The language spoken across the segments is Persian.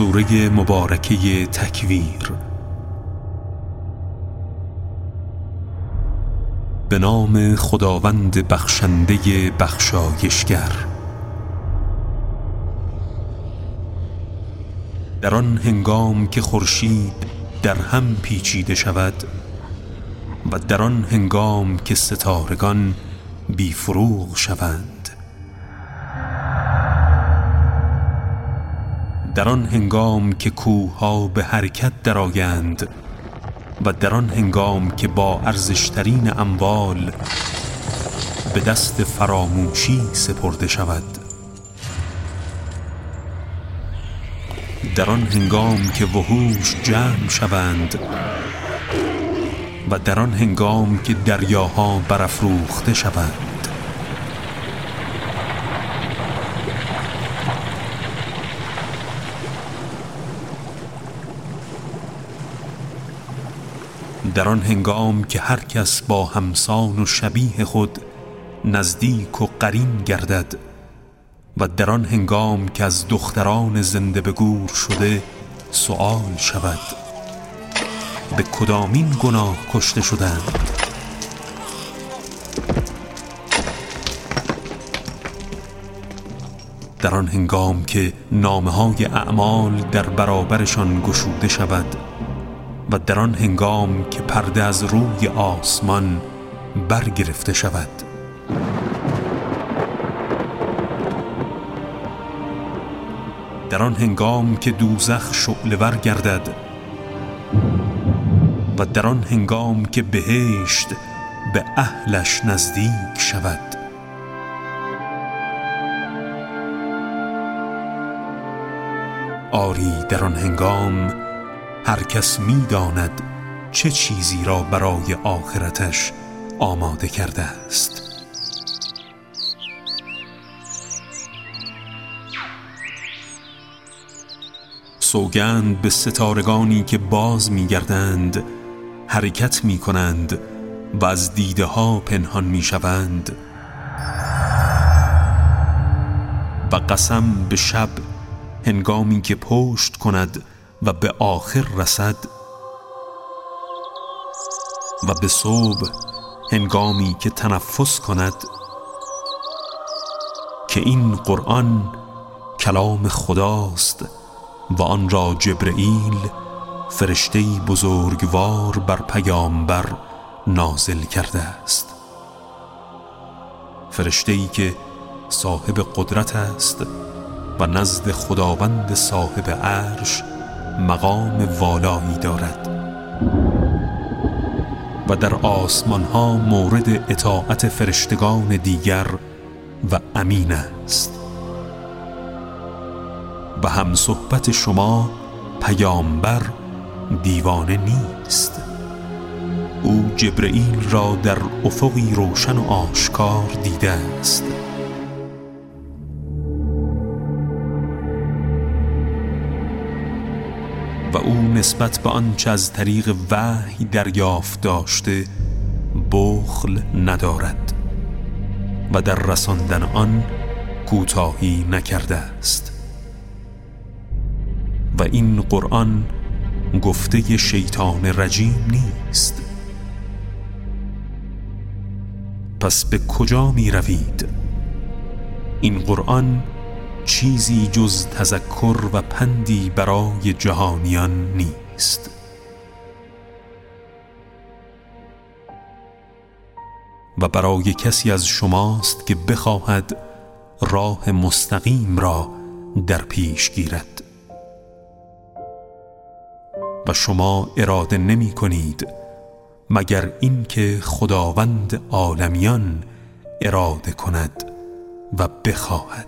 سوره مبارکه تکویر. به نام خداوند بخشنده بخشایشگر. در آن هنگام که خورشید در هم پیچیده شود و در آن هنگام که ستارگان بی فروغ شوند، در آن هنگام که کوه‌ها به حرکت درآیند و در آن هنگام که با ارزشترین اموال به دست فراموشی سپرده شود، در آن هنگام که وحوش جمع شوند و در آن هنگام که دریاها برافروخته شوند، در آن هنگام که هر کس با همسان و شبیه خود نزدیک و قرین گردد و در آن هنگام که از دختران زنده به گور شده سؤال شود به کدامین گناه کشته شدند، در آن هنگام که نامه‌های اعمال در برابرشان گشوده شود و در آن هنگام که پرده از روی آسمان برگرفته شود، در آن هنگام که دوزخ شعله‌ور گردد و در آن هنگام که بهشت به اهلش نزدیک شود، آری در آن هنگام هر کس می داند چه چیزی را برای آخرتش آماده کرده است. سوگند به ستارگانی که باز می گردند، حرکت می کنند و از دیده ها پنهان می شوند، و قسم به شب هنگامی که پشت کند و به آخر رسد، و به صبح هنگامی که تنفس کند، که این قرآن کلام خداست و آن را جبرئیل فرشته‌ای بزرگوار بر پیامبر نازل کرده است، فرشته‌ای که صاحب قدرت است و نزد خداوند صاحب عرش مقام والایی دارد و در آسمان ها مورد اطاعت فرشتگان دیگر و امین است. و هم صحبت شما پیامبر دیوانه نیست، او جبرئیل را در افقی روشن و آشکار دیده است و او نسبت به آنچه از طریق وحی دریافت داشته بخل ندارد و در رساندن آن کوتاهی نکرده است. و این قرآن گفته شیطان رجیم نیست. پس به کجا می روید؟ این قرآن چیزی جز تذکر و پندی برای جهانیان نیست. و برای کسی از شماست که بخواهد راه مستقیم را در پیش گیرد و شما اراده نمی کنید مگر اینکه خداوند عالمیان اراده کند و بخواهد.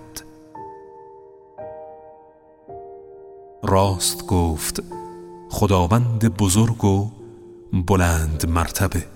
راست گفت خداوند بزرگ و بلند مرتبه.